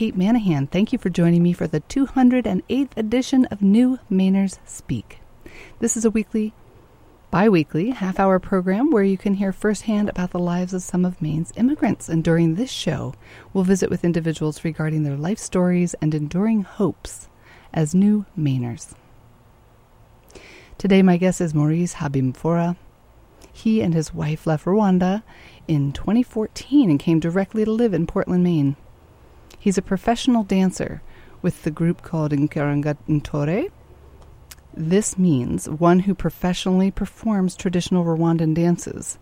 Kate Manahan. Thank you for joining me for the 208th edition of New Mainers Speak. This is a bi-weekly, half-hour program where you can hear firsthand about the lives of some of Maine's immigrants. And during this show, we'll visit with individuals regarding their life stories and enduring hopes as new Mainers. Today, my guest is Maurice Habimfura. He and his wife left Rwanda in 2014 and came directly to live in Portland, Maine. He's a professional dancer with the group called Inkarangatore. This means one who professionally performs traditional Rwandan dances.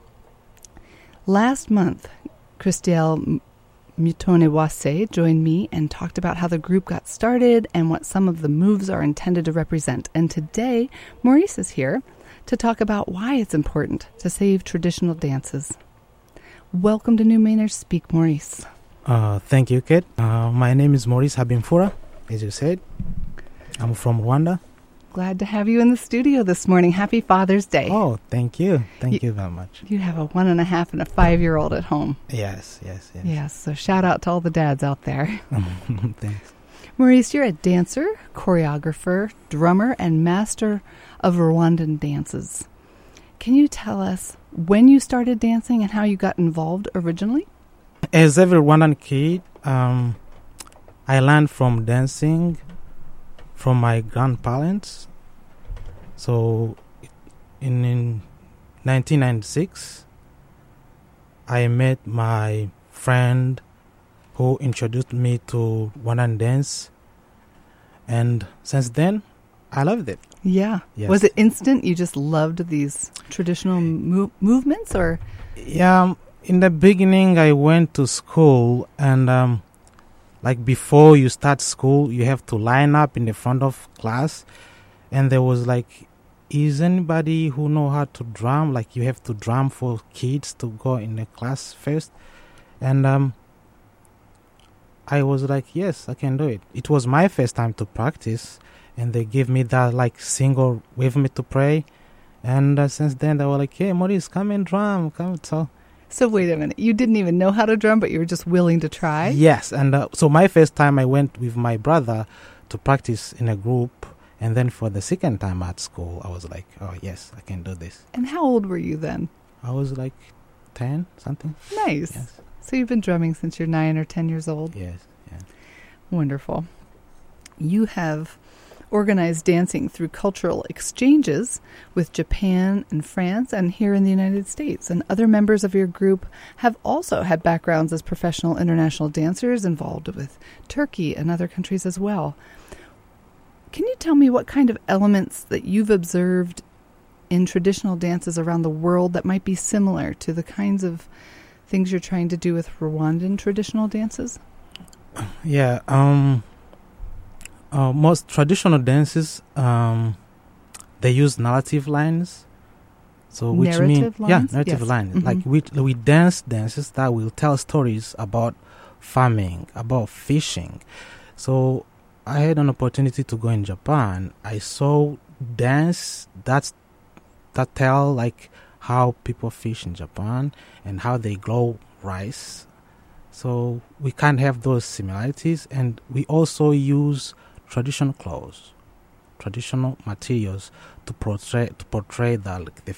Last month, Christelle Mutonewase joined me and talked about how the group got started and what some of the moves are intended to represent. And today, Maurice is here to talk about why it's important to save traditional dances. Welcome to New Mainers Speak, Maurice. Thank you, Kate. My name is Maurice Habimfura, as you said. I'm from Rwanda. Glad to have you in the studio this morning. Happy Father's Day. Oh, thank you. Thank you very much. You have a 1.5 and a 5-year-old at home. Yes. Yes, so shout out to all the dads out there. Thanks. Maurice, you're a dancer, choreographer, drummer, and master of Rwandan dances. Can you tell us when you started dancing and how you got involved originally? As every Rwandan kid, I learned from dancing from my grandparents. So in 1996, I met my friend who introduced me to Rwandan dance. And since then, I loved it. Yeah. Yes. Was it instant? You just loved these traditional movements, or? Yeah. In the beginning, I went to school, and like before you start school, you have to line up in the front of class, and there was like, is anybody who know how to drum? Like you have to drum for kids to go in the class first, and I was like, yes, I can do it. It was my first time to practice, and they gave me that like single with me to pray, and since then they were like, hey, Maurice, come and drum, come. So wait a minute, you didn't even know how to drum, but you were just willing to try? Yes, and so my first time I went with my brother to practice in a group, and then for the second time at school, I was like, oh yes, I can do this. And how old were you then? I was like 10, something. Nice. Yes. So you've been drumming since you're 9 or 10 years old? Yes, yeah. Wonderful. You have organized dancing through cultural exchanges with Japan and France and here in the United States. And other members of your group have also had backgrounds as professional international dancers involved with Turkey and other countries as well. Can you tell me what kind of elements that you've observed in traditional dances around the world that might be similar to the kinds of things you're trying to do with Rwandan traditional dances? Yeah, most traditional dances, they use narrative lines. So which narrative lines? Narrative yes. lines. Mm-hmm. Like we dances that will tell stories about farming, about fishing. So I had an opportunity to go in Japan. I saw dance that tell like how people fish in Japan and how they grow rice. So we can have those similarities, and we also use traditional clothes, traditional materials to portray the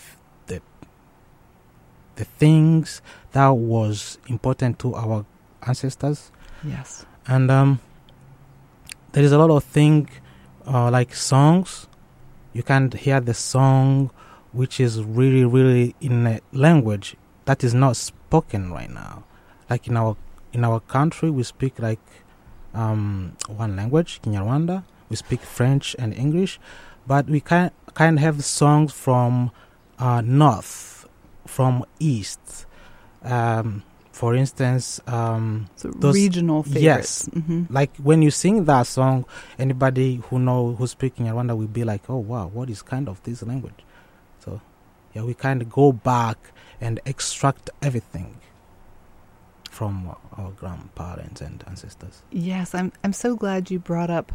things that was important to our ancestors. Yes. And there is a lot of things like songs. You can hear the song which is really, really in a language that is not spoken right now. Like in our country, we speak like one language, Kinyarwanda. We speak French and English, but we can have songs from north, from east. For instance, So those regional favorites. Yes, Mm-hmm. like when you sing that song, anybody who speaks Kinyarwanda will be like, "Oh wow, what is kind of this language?" So, yeah, we kind of go back and extract everything from our grandparents and ancestors. Yes, I'm so glad you brought up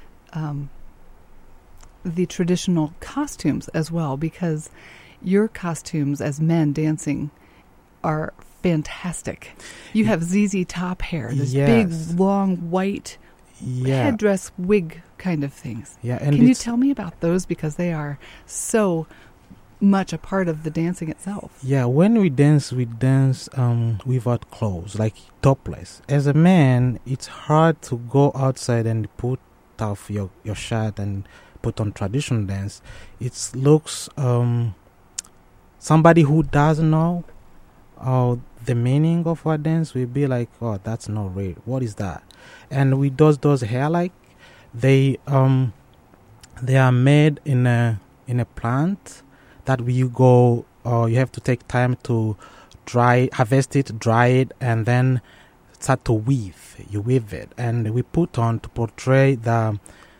the traditional costumes as well, because your costumes as men dancing are fantastic. You have ZZ Top hair, this Yes. big, long, white headdress wig kind of things. Yeah, and Can you tell me about those, because they are so much a part of the dancing itself? Yeah, when we dance without clothes, like topless. As a man, it's hard to go outside and put off your shirt and put on traditional dance. It looks somebody who doesn't know the meaning of our dance will be like, oh, that's not real. What is that? And with those hair, like they are made in a plant that you go, you have to take time to harvest it, dry it, and then start to weave. You weave it, and we put on to portray to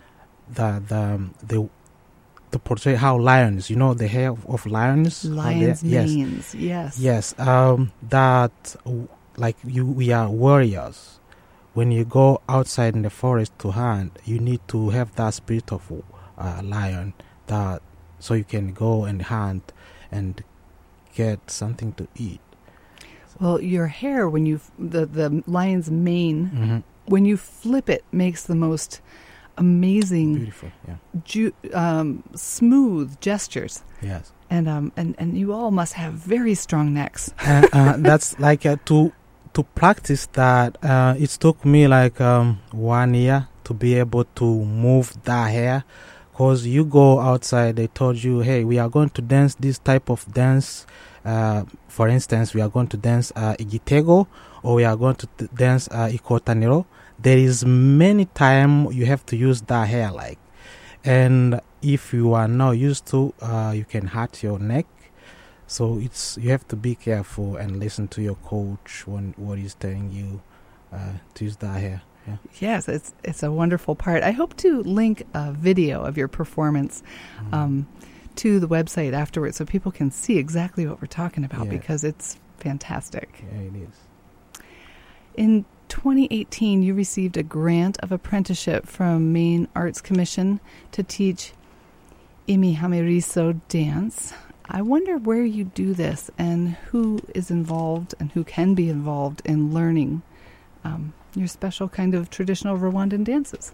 portray how lions, the hair of lions. Lions' manes, yes. Yes, that like we are warriors. When you go outside in the forest to hunt, you need to have that spirit of lion, that so you can go and hunt and get something to eat. Well, your hair, when the lion's mane, when you flip it, makes the most amazing, beautiful, smooth gestures. Yes, and you all must have very strong necks. That's like to practice that. It took me like 1 year to be able to move that hair. Because you go outside, they told you, hey, we are going to dance this type of dance. For instance, we are going to dance Igitego, or we are going to dance Ikotaniro. There is many time you have to use that hair, like. And if you are not used to, you can hurt your neck. So you have to be careful and listen to your coach when what he's telling you to use that hair. Yeah. Yes, it's a wonderful part. I hope to link a video of your performance to the website afterwards so people can see exactly what we're talking about, because it's fantastic. Yeah, it is. In 2018, you received a grant of apprenticeship from Maine Arts Commission to teach Imihamiriso dance. I wonder where you do this and who is involved and who can be involved in learning your special kind of traditional Rwandan dances.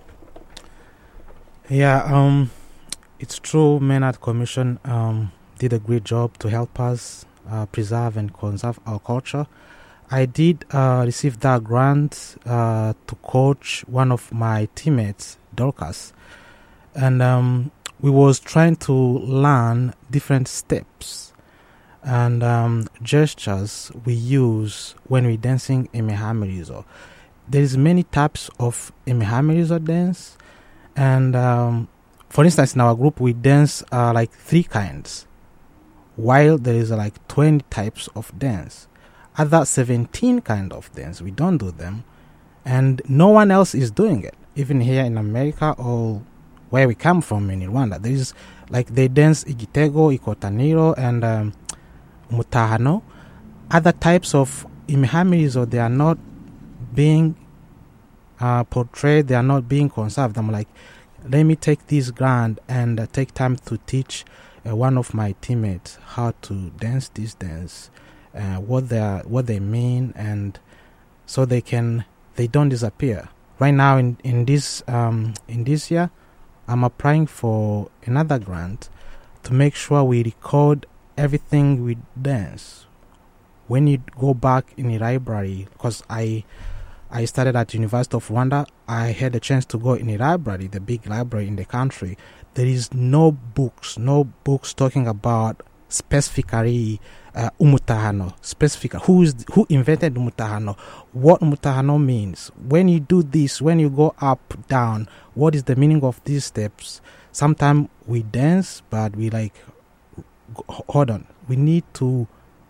Yeah, it's true. Maine Art Commission did a great job to help us preserve and conserve our culture. I did receive that grant to coach one of my teammates, Dorcas, and we was trying to learn different steps and gestures we use when we dancing Imihamirizo. There is many types of Imihamirizo dance, and for instance, in our group we dance like 3 kinds, while there is like 20 types of dance. Other 17 kind of dance, we don't do them, and no one else is doing it, even here in America or where we come from in Rwanda. There is like they dance Igitego, Ikotaniro, and Mutahano. Other types of Imihamirizo, they are not being portrayed, they are not being conserved. I'm like, let me take this grant and take time to teach one of my teammates how to dance this dance, what they mean, and so they don't disappear. Right now in this year, I'm applying for another grant to make sure we record everything we dance. When you go back in the library, because I started at University of Rwanda, I had a chance to go in the library, the big library in the country. There is no books talking about specifically Umutahano, who invented Umutahano, what Umutahano means. When you do this, when you go up, down, what is the meaning of these steps? Sometimes we dance, but we like, hold on, we need to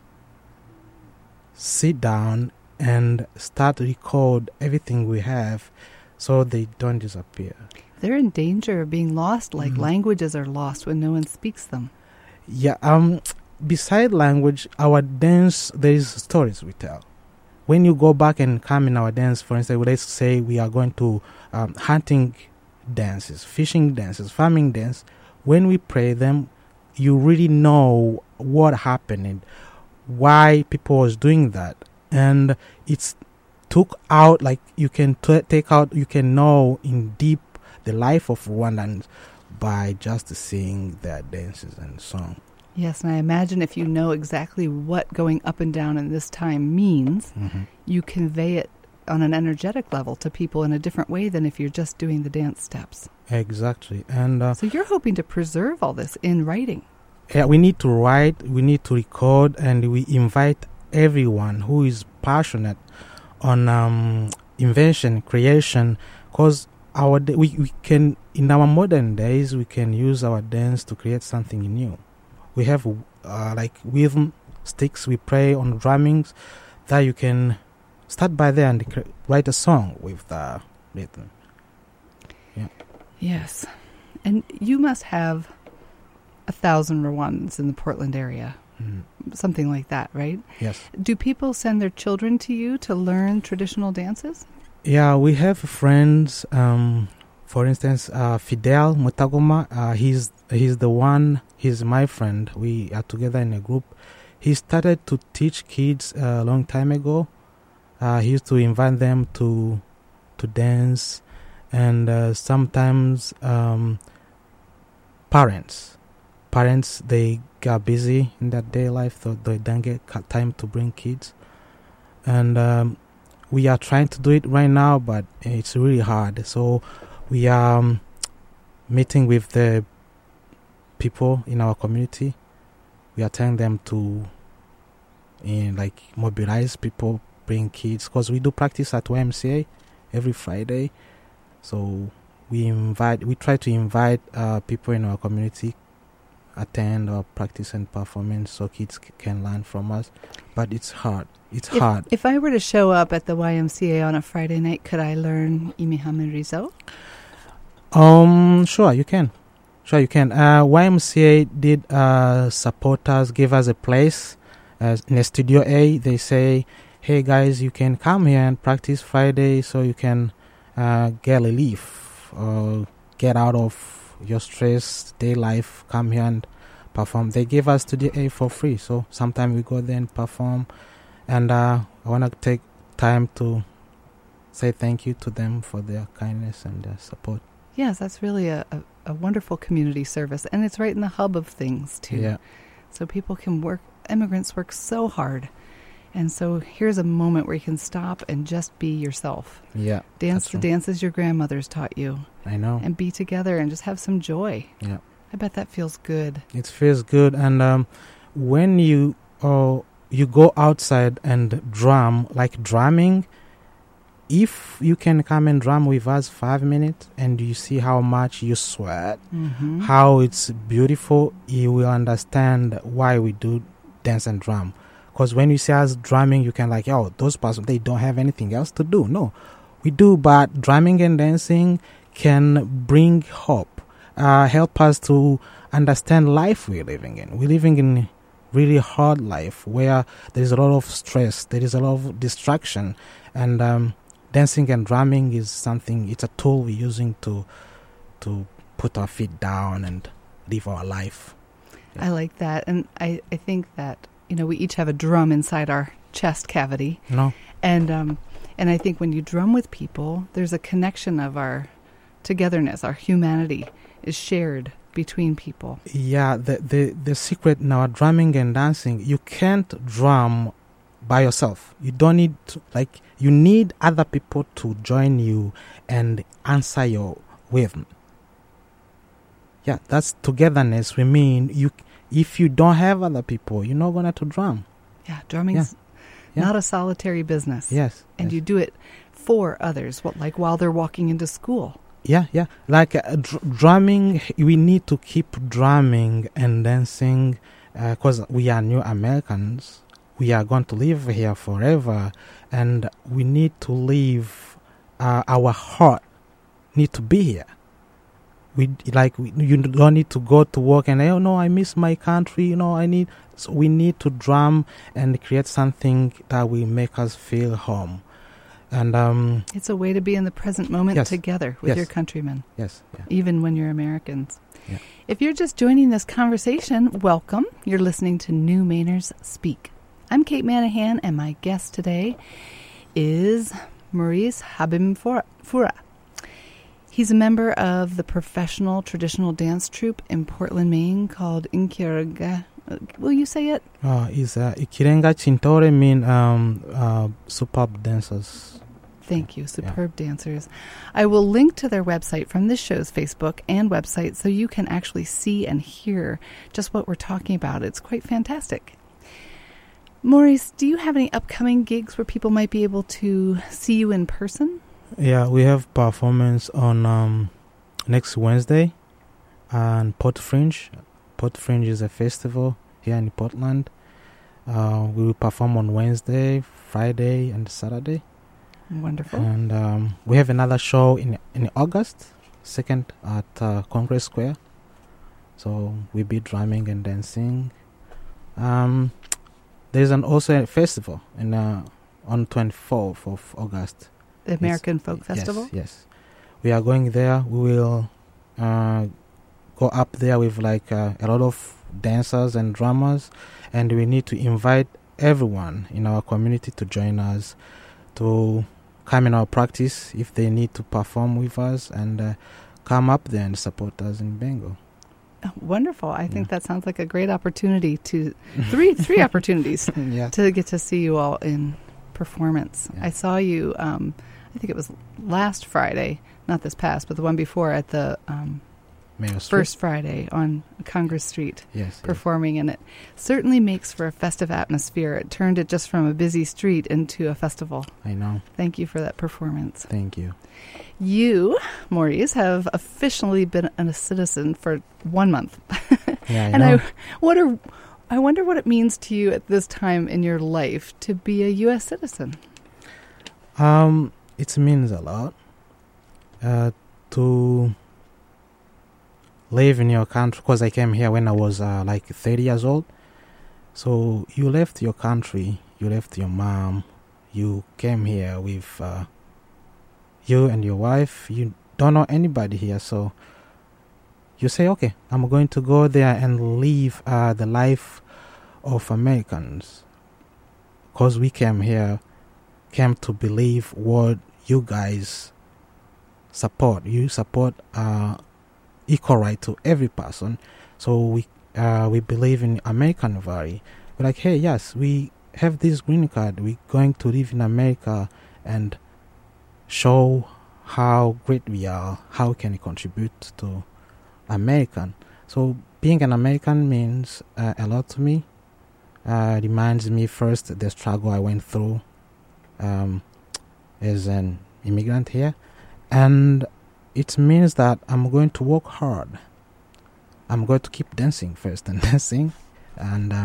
sit down and start to record everything we have so they don't disappear. They're in danger of being lost, like languages are lost when no one speaks them. Yeah, beside language, our dance, there is stories we tell. When you go back and come in our dance, for instance, let's say we are going to hunting dances, fishing dances, farming dance. When we play them, you really know what happened and why people was doing that. and it's took out, like you can take out, you can know in deep the life of Rwandans by just seeing their dances and song. Yes, and I imagine if you know exactly what going up and down in this time means, you convey it on an energetic level to people in a different way than if you're just doing the dance steps. Exactly. And so you're hoping to preserve all this in writing. Yeah, we need to write, we need to record, and we invite everyone who is passionate on invention, creation, because we can, in our modern days, we can use our dance to create something new. We have like rhythm sticks we play on drummings that you can start by there and write a song with the rhythm. Yeah. Yes. And you must have 1,000 Rwandans in the Portland area. Something like that, right? Yes. Do people send their children to you to learn traditional dances? Yeah, we have friends. For instance, Fidel Mutagoma. He's my friend. We are together in a group. He started to teach kids a long time ago. He used to invite them to dance, and sometimes parents they got busy in their day life, so they don't get time to bring kids. And we are trying to do it right now, but it's really hard. So we are meeting with the people in our community. We are telling them to mobilize people, bring kids, because we do practice at YMCA every Friday. So we try to invite people in our community attend our practice and performance so kids can learn from us, but it's hard. Hard. If I were to show up at the YMCA on a Friday night, could I learn Imihamirizo? Sure you can. YMCA did support us, give us a place in a Studio A. They say, hey guys, you can come here and practice Friday so you can get relief or get out of your stress, day life, come here and perform. They give us Studio A for free, so sometimes we go there and perform. And I want to take time to say thank you to them for their kindness and their support. Yes, that's really a wonderful community service, and it's right in the hub of things too. Yeah. So people can work, immigrants work so hard. And so here's a moment where you can stop and just be yourself. Yeah. Dance the dances your grandmothers taught you. I know. And be together and just have some joy. Yeah. I bet that feels good. It feels good. And when you go outside and drum, like drumming, if you can come and drum with us 5 minutes and you see how much you sweat, how it's beautiful, you will understand why we do dance and drum. Because when you see us drumming, you can those persons, they don't have anything else to do. No, we do, but drumming and dancing can bring hope, help us to understand life we're living in. We're living in really hard life where there is a lot of stress, there is a lot of distraction, and dancing and drumming is something, it's a tool we're using to put our feet down and live our life. Yeah. I like that, and I think that we each have a drum inside our chest cavity. No. And I think when you drum with people, there's a connection of our togetherness, our humanity is shared between people. Yeah, the secret in our drumming and dancing, you can't drum by yourself. You don't need to, you need other people to join you and answer your rhythm. Yeah, that's togetherness. We mean if you don't have other people, you're not going to drum. Yeah, drumming's not a solitary business. Yes. And you do it for others, while they're walking into school. Yeah. Drumming, we need to keep drumming and dancing because we are new Americans. We are going to live here forever, and we need to live, our heart need to be here. You don't need to go to work and I miss my country. So we need to drum and create something that will make us feel home. And it's a way to be in the present moment together with your countrymen. Yes, yeah. Even when you're Americans. Yeah. If you're just joining this conversation, welcome. You're listening to New Mainers Speak. I'm Kate Manahan, and my guest today is Maurice Habim-Fura. He's a member of the professional traditional dance troupe in Portland, Maine called Ikirenga. Will you say it? Is Ikirenga Cintore mean superb dancers. Thank you, superb dancers. I will link to their website from this show's Facebook and website so you can actually see and hear just what we're talking about. It's quite fantastic. Maurice, do you have any upcoming gigs where people might be able to see you in person? Yeah, we have performance on next Wednesday on Port Fringe. Port Fringe is a festival here in Portland. We will perform on Wednesday, Friday, and Saturday. Wonderful. And we have another show in August 2nd at Congress Square. So we'll be drumming and dancing. There's also a festival on 24th of August. The American Folk Festival? Yes. We are going there. We will go up there with like a lot of dancers and drummers, and we need to invite everyone in our community to join us, to come in our practice if they need to perform with us, and come up there and support us in Bengal. Wonderful. I think that sounds like a great opportunity to three opportunities to get to see you all in performance. I saw you, I think it was last Friday, not this past, but the one before at the First Friday on Congress Street performing, and it certainly makes for a festive atmosphere. It turned it just from a busy street into a festival. I know. Thank you for that performance. Thank you. You, Maurice, have officially been a citizen for 1 month. And I wonder what it means to you at this time in your life to be a U.S. citizen. It means a lot to live in your country, because I came here when I was like 30 years old. So you left your country, you left your mom, you came here with you and your wife. You don't know anybody here, so you say, okay, I'm going to go there and live the life of Americans, because we came to believe what you guys support. You support equal right to every person. So we believe in American value. We're like, hey, yes, we have this green card. We're going to live in America and show how great we are. How can we contribute to American? So being an American means a lot to me. Reminds me first the struggle I went through as an immigrant here, and it means that I'm going to work hard. I'm going to keep dancing first and dancing, and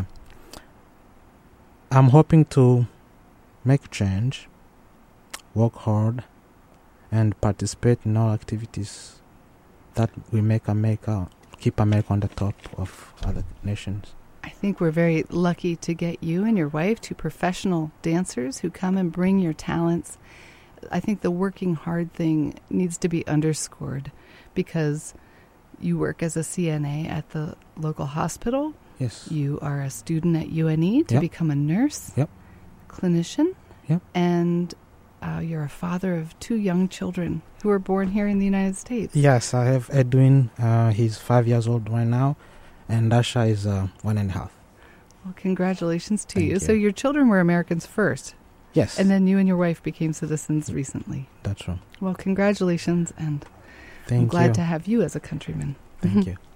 I'm hoping to make change, work hard, and participate in all activities that will make America, keep America on the top of other nations. I think we're very lucky to get you and your wife, two professional dancers who come and bring your talents. I think the working hard thing needs to be underscored, because you work as a CNA at the local hospital. Yes. You are a student at UNE to become a nurse, clinician, and you're a father of 2 young children who were born here in the United States. Yes, I have Edwin. He's 5 years old right now, and Dasha is 1.5. Well, congratulations to Thank you. you. So your children were Americans first. Yes. And then you and your wife became citizens recently. That's right. Well, congratulations, and Thank I'm glad you. to have you as a countryman. Thank you.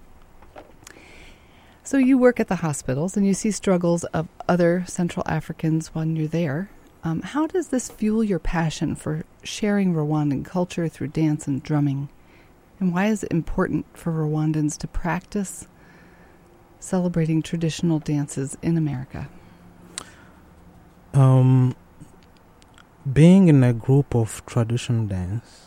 So you work at the hospitals and you see struggles of other Central Africans when you're there. How does this fuel your passion for sharing Rwandan culture through dance and drumming? And why is it important for Rwandans to practice celebrating traditional dances in America? Being in a group of traditional dance,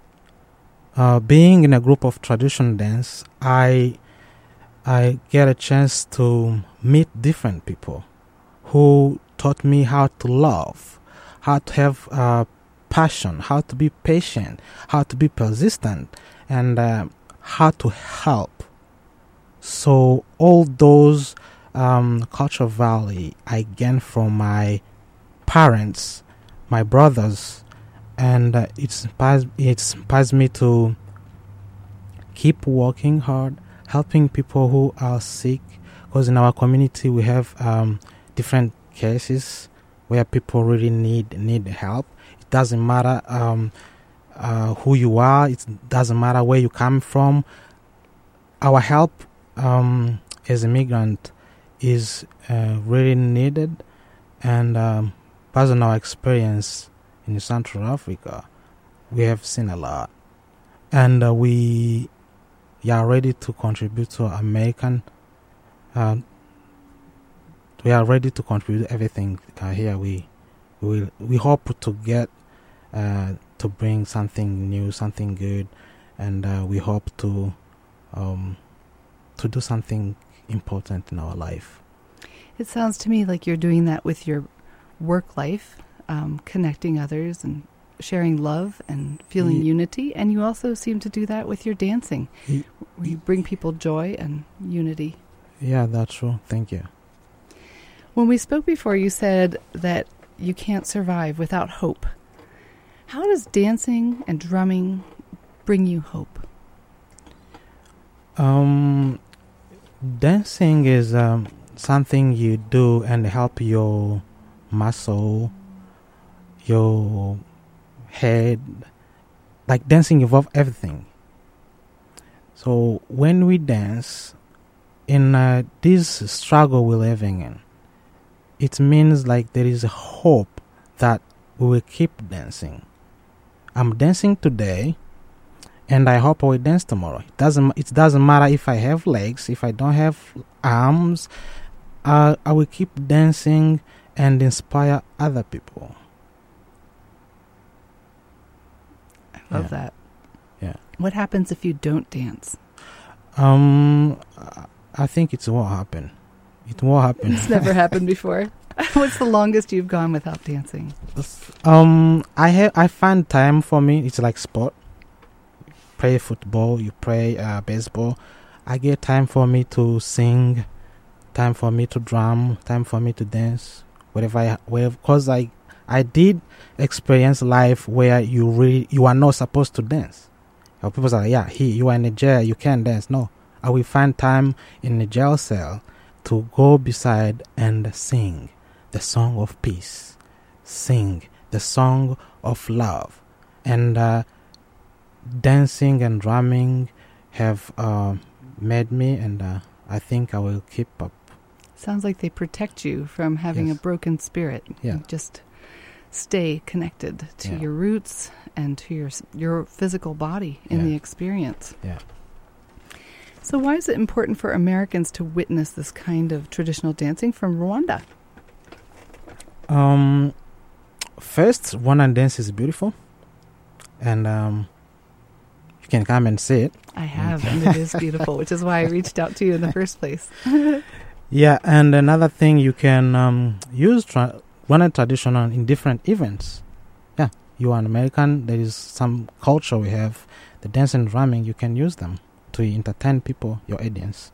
I get a chance to meet different people who taught me how to love, how to have passion, how to be patient, how to be persistent, and how to help. So all those cultural value I gained from my parents, my brothers, and it inspires me to keep working hard, helping people who are sick. Because in our community we have different cases where people really need help. It doesn't matter who you are. It doesn't matter where you come from. Our help as a migrant is really needed, and based on our experience in Central Africa, we have seen a lot, and we are ready to contribute to American. We are ready to contribute everything here. We hope to get to bring something new, something good, and we hope to do something important in our life. It sounds to me like you're doing that with your work life, connecting others and sharing love and feeling unity, and you also seem to do that with your dancing, where you bring people joy and unity. Yeah, that's true. Thank you. When we spoke before, you said that you can't survive without hope. How does dancing and drumming bring you hope? Dancing is something you do and help your muscle, your head. Like dancing involves everything. So when we dance, in this struggle we're living in, it means like there is a hope that we will keep dancing. I'm dancing today, and I hope I will dance tomorrow. It doesn't matter if I have legs, if I don't have arms. I will keep dancing and inspire other people. I love that. Yeah. What happens if you don't dance? I think it won't happen. It won't happen. It's never happened before. What's the longest you've gone without dancing? I find time for me. It's like sport. Play football, you play baseball. I get time for me to sing, time for me to drum, time for me to dance. Because I did experience life where you are not supposed to dance. People say, yeah, you are in a jail, you can't dance. No, I will find time in a jail cell to go beside and sing the song of peace, sing the song of love, and dancing and drumming have made me, and I think I will keep up. Sounds like they protect you from having a broken spirit. Yeah. You just stay connected to your roots and to your physical body in the experience. Yeah. So why is it important for Americans to witness this kind of traditional dancing from Rwanda? First, Rwandan dance is beautiful, and you can come and see it. I have, and it is beautiful, which is why I reached out to you in the first place. Yeah, and another thing, you can use Rwandan traditional in different events. Yeah, you are an American, there is some culture we have, the dance and drumming, you can use them to entertain people, your audience.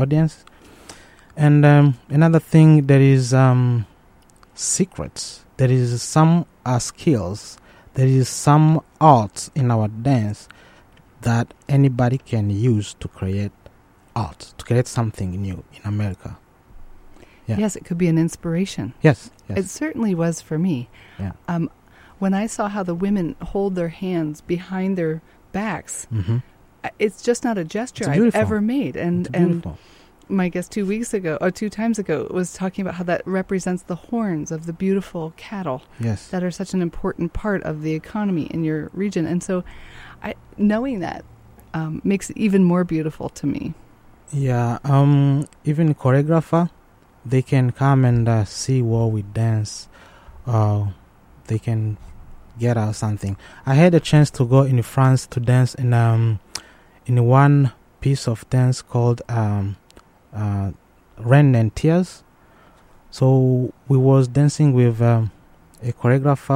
And another thing, there is secrets. There is some skills. There is some arts in our dance that anybody can use to create art, to create something new in America. Yeah. Yes, it could be an inspiration. Yes. It certainly was for me. Yeah. When I saw how the women hold their hands behind their backs, it's just not a gesture I've ever made. And my guest 2 times ago, was talking about how that represents the horns of the beautiful cattle that are such an important part of the economy in your region. And so knowing that makes it even more beautiful to me. Yeah, even choreographer, they can come and see what we dance. They can get out something. I had a chance to go in France to dance in one piece of dance called Rain and Tears. So we was dancing with a choreographer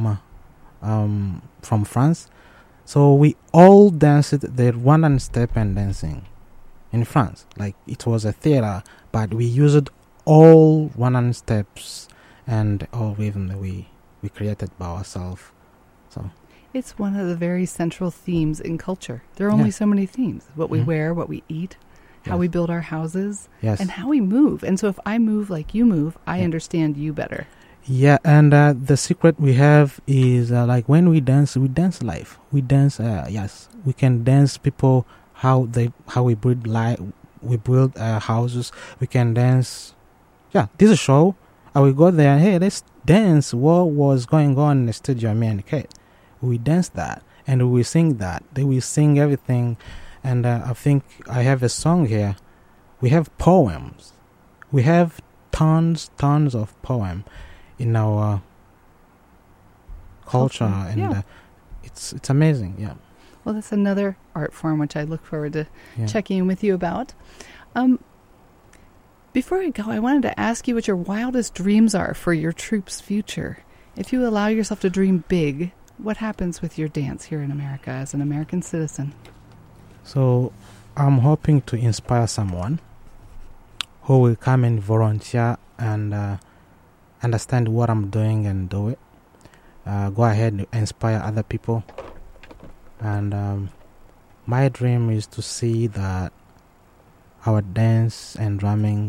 from France. So we all danced the Rwandan step and dancing in France. Like it was a theater, but we used all Rwandan steps and all rhythm that we created by ourselves. So It's one of the very central themes in culture. There are only so many themes. What we wear, what we eat, how we build our houses, and how we move. And so if I move like you move, I understand you better. Yeah, and the secret we have is like when we dance life. We dance, we can dance people how we build life, we build houses. We can dance. Yeah, this is a show. I will go there. Hey, let's dance. What was going on in the studio? Me and Kate. We dance that, and we sing that. Then we sing everything, and I think I have a song here. We have poems. We have tons of poem in our culture, and it's amazing. Yeah. Well, that's another art form which I look forward to checking in with you about. Before we go, I wanted to ask you what your wildest dreams are for your troupe's future. If you allow yourself to dream big, what happens with your dance here in America as an American citizen? So I'm hoping to inspire someone who will come and volunteer and understand what I'm doing and do it. Go ahead and inspire other people. And my dream is to see that our dance and drumming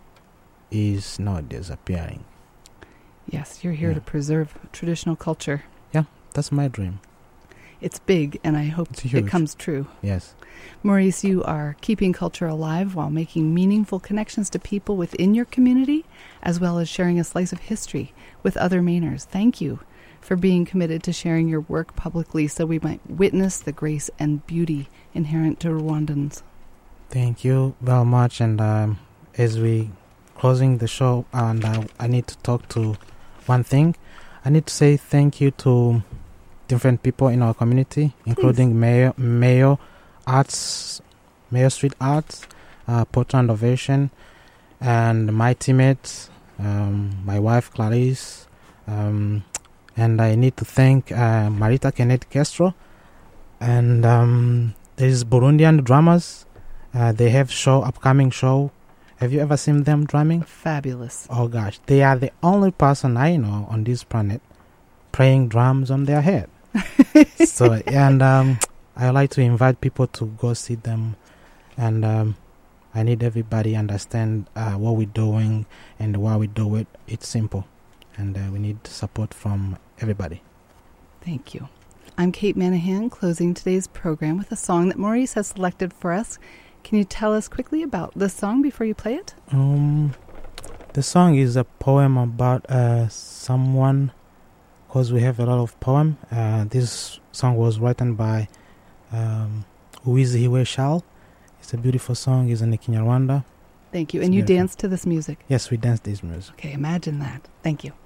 is not disappearing. Yes, you're here to preserve traditional culture. Yeah, that's my dream. It's big, and I hope it comes true. Yes. Maurice, you are keeping culture alive while making meaningful connections to people within your community, as well as sharing a slice of history with other Mainers. Thank you for being committed to sharing your work publicly so we might witness the grace and beauty inherent to Rwandans. Thank you very much. And as we closing the show, and I need to talk to one thing. I need to say thank you to different people in our community, including Mayo Street Arts, Portland Ovation, and my teammates, my wife Clarice, and I need to thank Marita Kenneth Castro, and there is Burundian drummers. They have upcoming show. Have you ever seen them drumming? Fabulous. Oh gosh, they are the only person I know on this planet playing drums on their head. So, and I like to invite people to go see them, and I need everybody understand what we're doing and why we do it. It's simple, and we need support from everybody. Thank you. I'm Kate Manahan, closing today's program with a song that Maurice has selected for us. Can you tell us quickly about this song before you play it? The song is a poem about someone, because we have a lot of poem. This song was written by Uwizihiwe Shal. It's a beautiful song. It's in Kinyarwanda. Thank you. And you dance to this music? Yes, we dance this music. Okay, imagine that. Thank you.